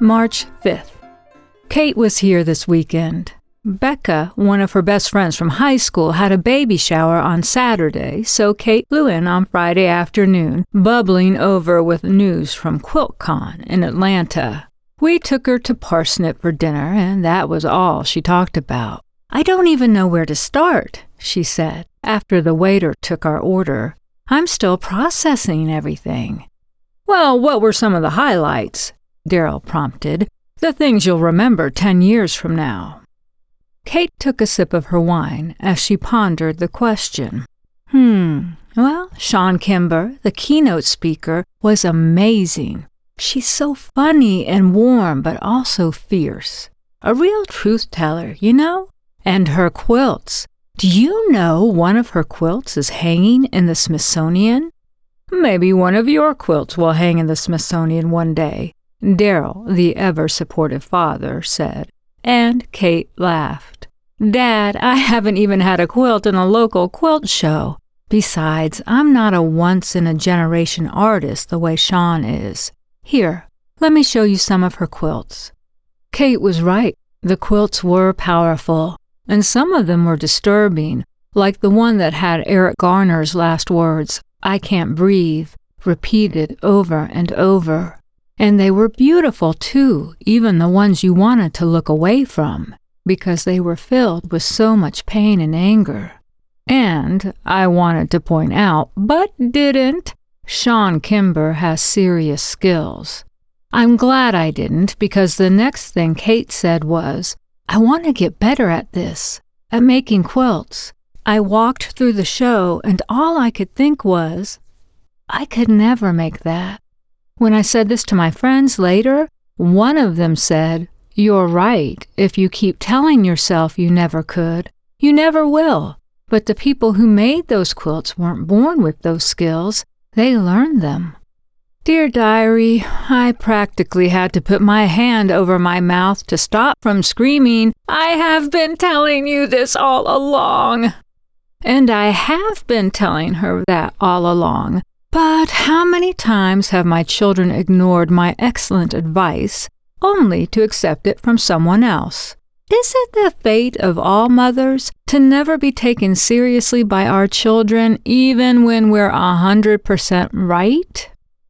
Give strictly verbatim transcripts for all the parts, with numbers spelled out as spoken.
March fifth. Kate was here this weekend. Becca, one of her best friends from high school, had a baby shower on Saturday, so Kate flew in on Friday afternoon, bubbling over with news from QuiltCon in Atlanta. We took her to Parsnip for dinner, and that was all she talked about. "I don't even know where to start," she said, after the waiter took our order. "I'm still processing everything." "Well, what were some of the highlights?" Daryl prompted. "The things you'll remember ten years from now." Kate took a sip of her wine as she pondered the question. Hmm, well, Shawn Kimber, the keynote speaker, was amazing. She's so funny and warm, but also fierce. A real truth teller, you know? And her quilts. Do you know one of her quilts is hanging in the Smithsonian? "Maybe one of your quilts will hang in the Smithsonian one day," Daryl, the ever-supportive father, said. And Kate laughed. "Dad, I haven't even had a quilt in a local quilt show. Besides, I'm not a once-in-a-generation artist the way Shawn is. Here, let me show you some of her quilts." Kate was right. The quilts were powerful, and some of them were disturbing, like the one that had Eric Garner's last words, "I can't breathe," repeated over and over. And they were beautiful, too, even the ones you wanted to look away from, because they were filled with so much pain and anger. And, I wanted to point out, but didn't, Shawn Kimber has serious skills. I'm glad I didn't, because the next thing Kate said was, "I want to get better at this, at making quilts." I walked through the show, and all I could think was, I could never make that. When I said this to my friends later, one of them said, "You're right. If you keep telling yourself you never could, you never will. But the people who made those quilts weren't born with those skills. They learned them." Dear Diary, I practically had to put my hand over my mouth to stop from screaming, "I have been telling you this all along." And I have been telling her that all along. But how many times have my children ignored my excellent advice, only to accept it from someone else? Is it the fate of all mothers to never be taken seriously by our children, even when we're a hundred percent right?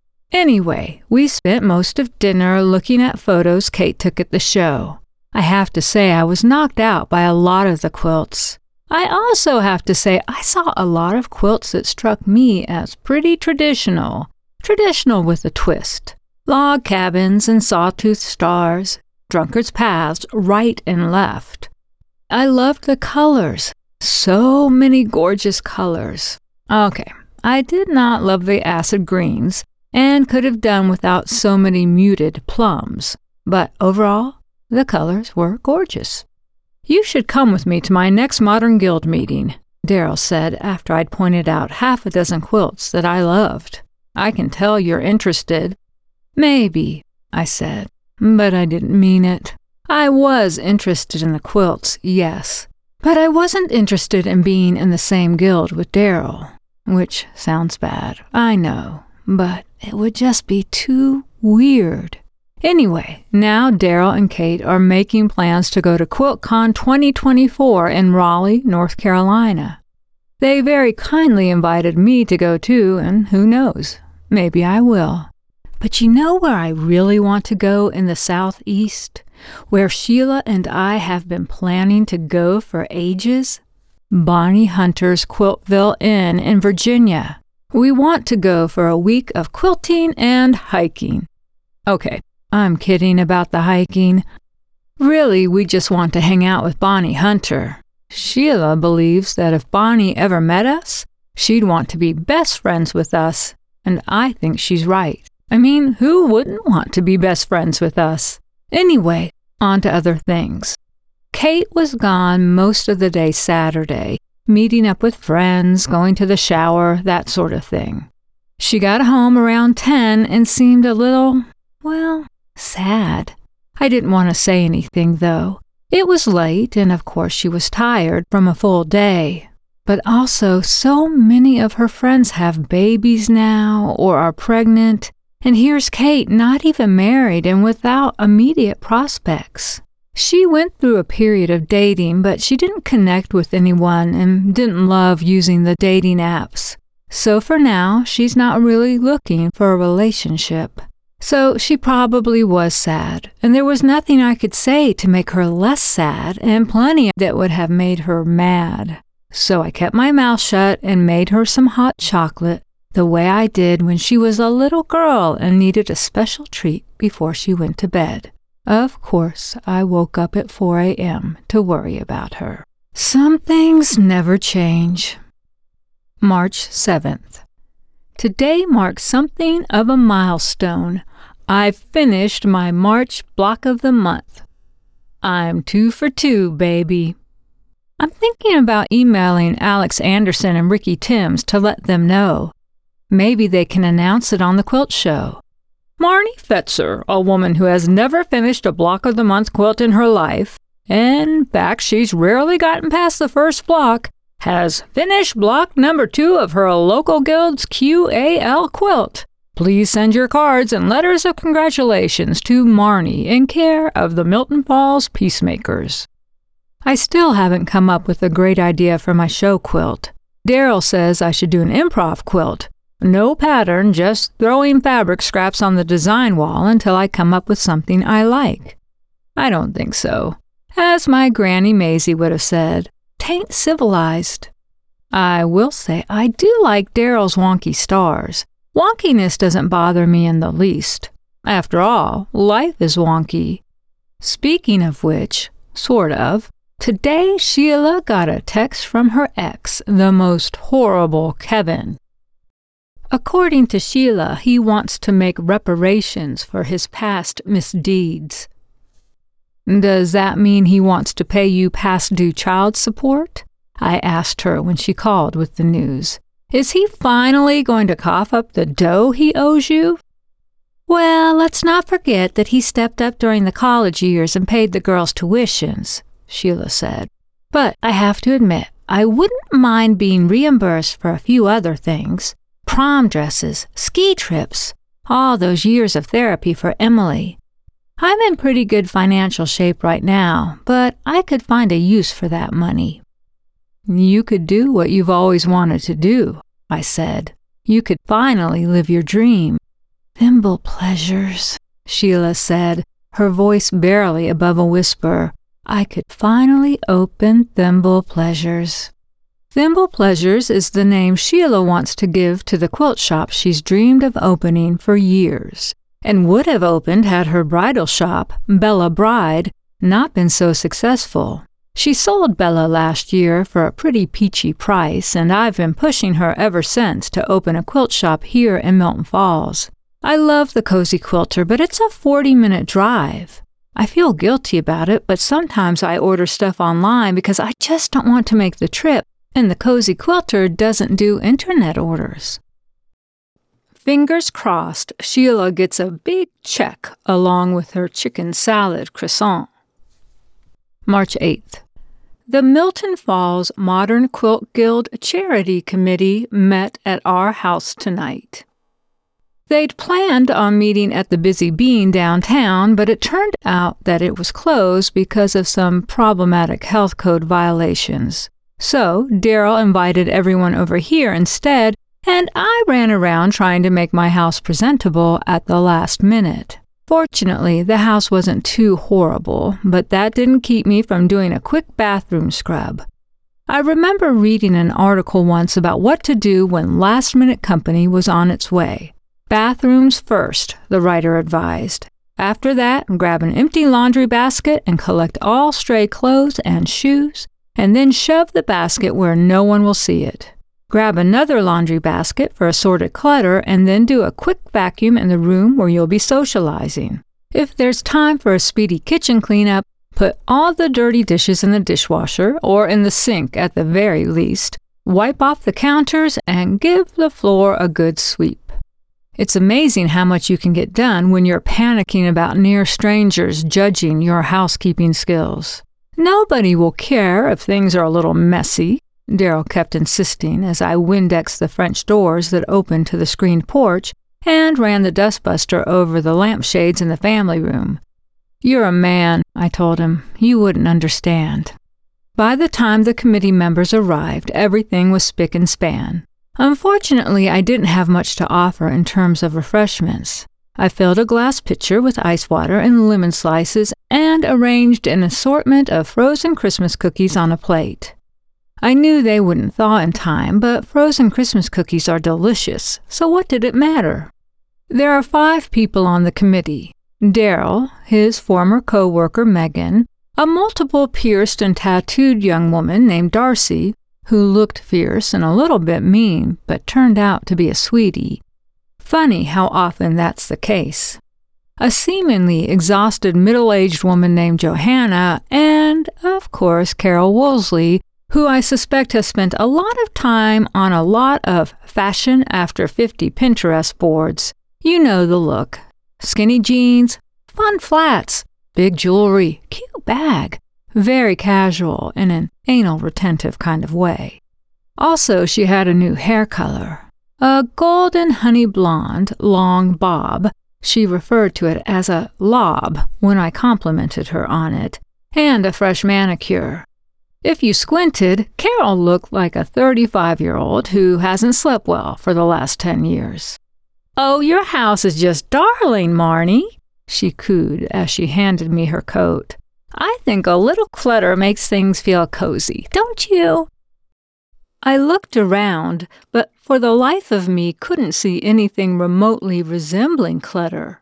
Anyway, we spent most of dinner looking at photos Kate took at the show. I have to say I was knocked out by a lot of the quilts. I also have to say I saw a lot of quilts that struck me as pretty traditional, traditional with a twist. Log cabins and sawtooth stars, drunkards' paths right and left. I loved the colors, so many gorgeous colors. Okay, I did not love the acid greens and could have done without so many muted plums, but overall, the colors were gorgeous. "You should come with me to my next Modern Guild meeting," Daryl said after I'd pointed out half a dozen quilts that I loved. "I can tell you're interested." "Maybe," I said, but I didn't mean it. I was interested in the quilts, yes, but I wasn't interested in being in the same guild with Daryl, which sounds bad, I know, but it would just be too weird. Anyway, now Daryl and Kate are making plans to go to QuiltCon twenty twenty-four in Raleigh, North Carolina. They very kindly invited me to go too, and who knows, maybe I will. But you know where I really want to go in the Southeast? Where Sheila and I have been planning to go for ages? Bonnie Hunter's Quiltville Inn in Virginia. We want to go for a week of quilting and hiking. Okay. I'm kidding about the hiking. Really, we just want to hang out with Bonnie Hunter. Sheila believes that if Bonnie ever met us, she'd want to be best friends with us, and I think she's right. I mean, who wouldn't want to be best friends with us? Anyway, on to other things. Kate was gone most of the day Saturday, meeting up with friends, going to the shower, that sort of thing. She got home around ten and seemed a little, well, sad. I didn't want to say anything, though. It was late, and of course she was tired from a full day. But also, so many of her friends have babies now or are pregnant, And here's Kate, not even married and without immediate prospects. She went through a period of dating, but she didn't connect with anyone and didn't love using the dating apps. So for now, she's not really looking for a relationship. So she probably was sad, and there was nothing I could say to make her less sad, and plenty that would have made her mad. So I kept my mouth shut and made her some hot chocolate, the way I did when she was a little girl and needed a special treat before she went to bed. Of course, I woke up at four a.m. to worry about her. Some things never change. March seventh. Today marks something of a milestone. I've finished my March block of the month. I'm two for two, baby. I'm thinking about emailing Alex Anderson and Ricky Timms to let them know. Maybe they can announce it on the quilt show. Marnie Fetzer, a woman who has never finished a block of the month quilt in her life, in fact, she's rarely gotten past the first block, has finished block number two of her local guild's Q A L quilt. Please send your cards and letters of congratulations to Marnie in care of the Milton Falls Peacemakers. I still haven't come up with a great idea for my show quilt. Daryl says I should do an improv quilt. No pattern, just throwing fabric scraps on the design wall until I come up with something I like. I don't think so. As my Granny Maisie would have said, "'Tain't civilized." I will say I do like Daryl's wonky stars. Wonkiness doesn't bother me in the least. After all, life is wonky. Speaking of which, sort of, today Sheila got a text from her ex, the most horrible Kevin. According to Sheila, he wants to make reparations for his past misdeeds. Does that mean he wants to pay you past due child support? I asked her when she called with the news. Is he finally going to cough up the dough he owes you? Well, let's not forget that he stepped up during the college years and paid the girls' tuitions, Sheila said. But I have to admit, I wouldn't mind being reimbursed for a few other things. Prom dresses, ski trips, all those years of therapy for Emily. I'm in pretty good financial shape right now, but I could find a use for that money. You could do what you've always wanted to do, I said. You could finally live your dream. Thimble pleasures, Sheila said, her voice barely above a whisper. I could finally open Thimble Pleasures. Thimble Pleasures is the name Sheila wants to give to the quilt shop she's dreamed of opening for years, and would have opened had her bridal shop, Bella Bride, not been so successful. She sold Bella last year for a pretty peachy price, and I've been pushing her ever since to open a quilt shop here in Milton Falls. I love the Cozy Quilter, but it's a forty-minute drive. I feel guilty about it, but sometimes I order stuff online because I just don't want to make the trip, and the Cozy Quilter doesn't do internet orders. Fingers crossed, Sheila gets a big check along with her chicken salad croissant. March eighth. The Milton Falls Modern Quilt Guild Charity Committee met at our house tonight. They'd planned on meeting at the Busy Bean downtown, but it turned out that it was closed because of some problematic health code violations. So Daryl invited everyone over here instead, and I ran around trying to make my house presentable at the last minute. Fortunately, the house wasn't too horrible, but that didn't keep me from doing a quick bathroom scrub. I remember reading an article once about what to do when last-minute company was on its way. Bathrooms first, the writer advised. After that, grab an empty laundry basket and collect all stray clothes and shoes, and then shove the basket where no one will see it. Grab another laundry basket for assorted clutter and then do a quick vacuum in the room where you'll be socializing. If there's time for a speedy kitchen cleanup, put all the dirty dishes in the dishwasher or in the sink at the very least. Wipe off the counters and give the floor a good sweep. It's amazing how much you can get done when you're panicking about near strangers judging your housekeeping skills. Nobody will care if things are a little messy, Daryl kept insisting as I Windexed the French doors that opened to the screened porch and ran the dustbuster over the lampshades in the family room. "You're a man," I told him. "You wouldn't understand." By the time the committee members arrived, everything was spick and span. Unfortunately, I didn't have much to offer in terms of refreshments. I filled a glass pitcher with ice water and lemon slices and arranged an assortment of frozen Christmas cookies on a plate. I knew they wouldn't thaw in time, but frozen Christmas cookies are delicious, so what did it matter? There are five people on the committee. Daryl, his former co-worker Megan, a multiple pierced and tattooed young woman named Darcy, who looked fierce and a little bit mean, but turned out to be a sweetie. Funny how often that's the case. A seemingly exhausted middle-aged woman named Johanna, and, of course, Carol Woolsey, who I suspect has spent a lot of time on a lot of fashion after fifty Pinterest boards. You know the look. Skinny jeans, fun flats, big jewelry, cute bag. Very casual in an anal retentive kind of way. Also, she had a new hair color. A golden honey blonde, long bob. She referred to it as a lob when I complimented her on it. And a fresh manicure. If you squinted, Carol looked like a thirty-five-year-old who hasn't slept well for the last ten years. "Oh, your house is just darling, Marnie," she cooed as she handed me her coat. "I think a little clutter makes things feel cozy, don't you?" I looked around, but for the life of me couldn't see anything remotely resembling clutter.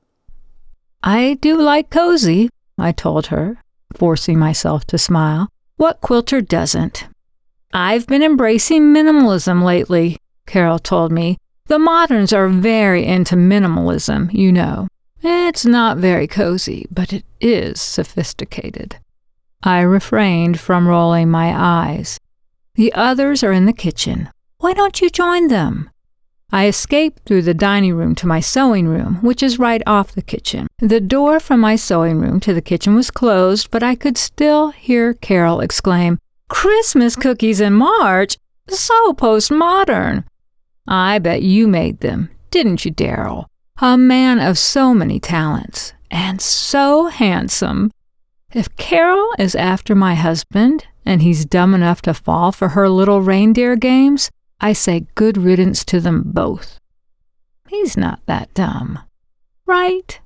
"I do like cozy," I told her, forcing myself to smile. What quilter doesn't? "I've been embracing minimalism lately," Carol told me. "The moderns are very into minimalism, you know. It's not very cozy, but it is sophisticated." I refrained from rolling my eyes. "The others are in the kitchen. Why don't you join them?" I escaped through the dining room to my sewing room, which is right off the kitchen. The door from my sewing room to the kitchen was closed, but I could still hear Carol exclaim, "Christmas cookies in March? So postmodern." "I bet you made them, didn't you, Daryl? A man of so many talents, and so handsome. If Carol is after my husband, and he's dumb enough to fall for her little reindeer games, I say good riddance to them both. He's not that dumb, right?"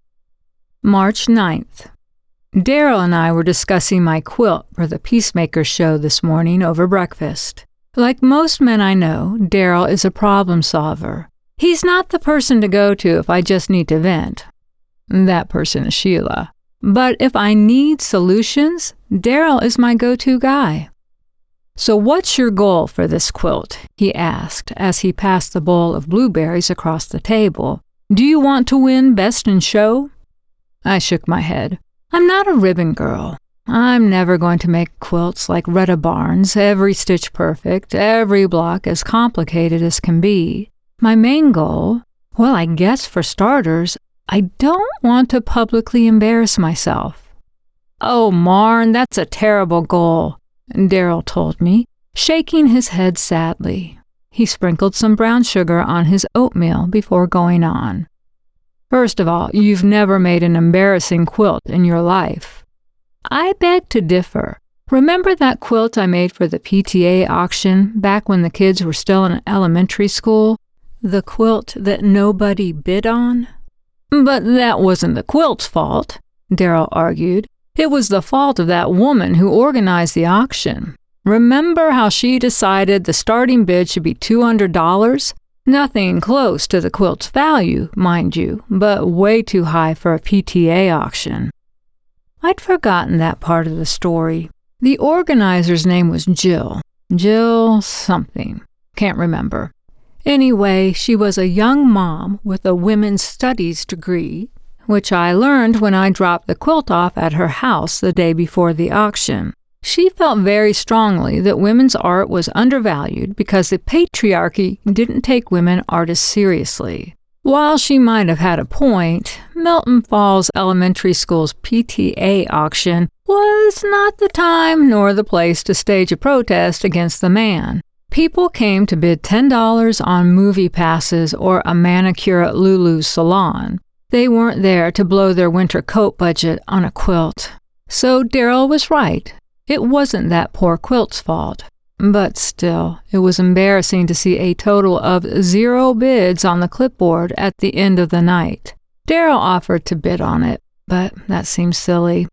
March ninth. Daryl and I were discussing my quilt for the Peacemaker show this morning over breakfast. Like most men I know, Daryl is a problem solver. He's not the person to go to if I just need to vent. That person is Sheila. But if I need solutions, Daryl is my go-to guy. "So what's your goal for this quilt?" he asked as he passed the bowl of blueberries across the table. "Do you want to win Best in Show?" I shook my head. "I'm not a ribbon girl. I'm never going to make quilts like Retta Barnes, every stitch perfect, every block as complicated as can be. My main goal, well, I guess for starters, I don't want to publicly embarrass myself." "Oh, Marn, that's a terrible goal," Daryl told me, shaking his head sadly. He sprinkled some brown sugar on his oatmeal before going on. "First of all, you've never made an embarrassing quilt in your life." I beg to differ. Remember that quilt I made for the P T A auction back when the kids were still in elementary school? The quilt that nobody bid on? "But that wasn't the quilt's fault," Daryl argued. "It was the fault of that woman who organized the auction. Remember how she decided the starting bid should be two hundred dollars? Nothing close to the quilt's value, mind you, but way too high for a P T A auction." I'd forgotten that part of the story. The organizer's name was Jill. Jill something. Can't remember. Anyway, she was a young mom with a women's studies degree, which I learned when I dropped the quilt off at her house the day before the auction. She felt very strongly that women's art was undervalued because the patriarchy didn't take women artists seriously. While she might have had a point, Milton Falls Elementary School's P T A auction was not the time nor the place to stage a protest against the man. People came to bid ten dollars on movie passes or a manicure at Lulu's salon. They weren't there to blow their winter coat budget on a quilt. So Daryl was right. It wasn't that poor quilt's fault. But still, it was embarrassing to see a total of zero bids on the clipboard at the end of the night. Daryl offered to bid on it, but that seemed silly.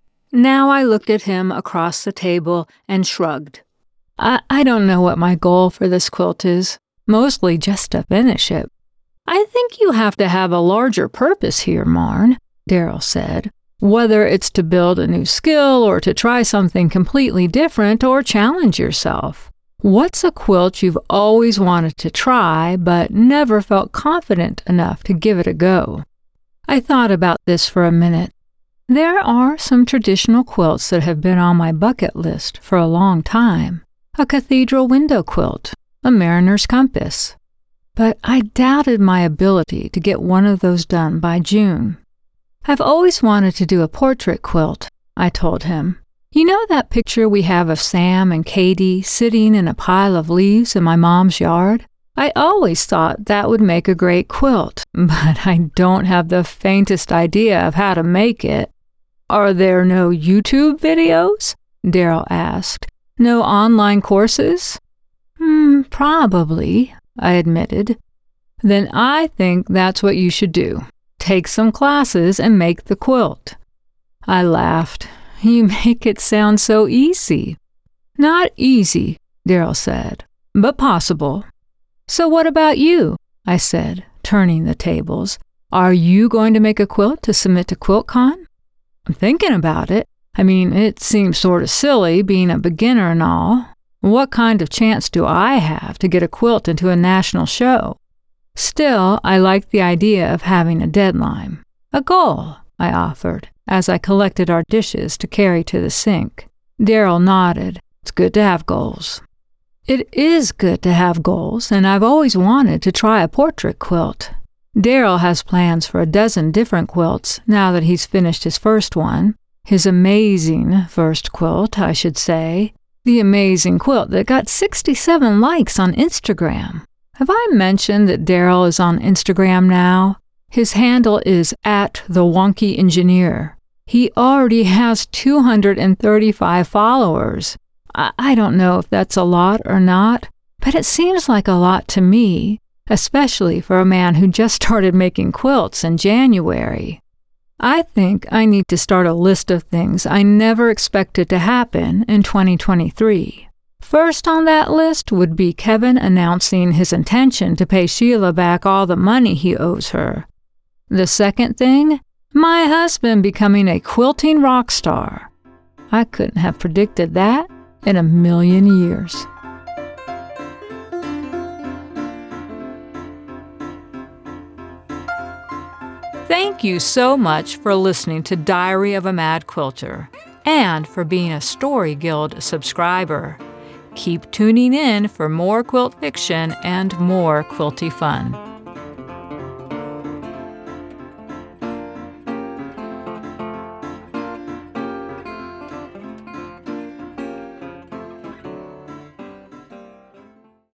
Now I looked at him across the table and shrugged. I, I don't know what my goal for this quilt is, mostly just to finish it. I think you have to have a larger purpose here, Marn, Daryl said. Whether it's to build a new skill or to try something completely different or challenge yourself. What's a quilt you've always wanted to try but never felt confident enough to give it a go? I thought about this for a minute. There are some traditional quilts that have been on my bucket list for a long time. A cathedral window quilt, a mariner's compass. But I doubted my ability to get one of those done by June. I've always wanted to do a portrait quilt, I told him. You know that picture we have of Sam and Katie sitting in a pile of leaves in my mom's yard? I always thought that would make a great quilt, but I don't have the faintest idea of how to make it. Are there no YouTube videos? Daryl asked. No online courses? Hmm, probably, I admitted. Then I think that's what you should do. Take some classes and make the quilt. I laughed. You make it sound so easy. Not easy, Daryl said, but possible. So what about you? I said, turning the tables. Are you going to make a quilt to submit to QuiltCon? I'm thinking about it. I mean, it seems sort of silly being a beginner and all. What kind of chance do I have to get a quilt into a national show? Still, I like the idea of having a deadline. A goal, I offered, as I collected our dishes to carry to the sink. Daryl nodded. It's good to have goals. It is good to have goals, and I've always wanted to try a portrait quilt. Daryl has plans for a dozen different quilts now that he's finished his first one. His amazing first quilt, I should say. The amazing quilt that got sixty-seven likes on Instagram. Have I mentioned that Daryl is on Instagram now? His handle is at the Wonky Engineer. He already has two hundred thirty-five followers. I, I don't know if that's a lot or not, but it seems like a lot to me, especially for a man who just started making quilts in January. I think I need to start a list of things I never expected to happen in twenty twenty-three. First on that list would be Kevin announcing his intention to pay Sheila back all the money he owes her. The second thing, my husband becoming a quilting rock star. I couldn't have predicted that in a million years. Thank you so much for listening to Diary of a Mad Quilter and for being a Story Guild subscriber. Keep tuning in for more quilt fiction and more quilty fun.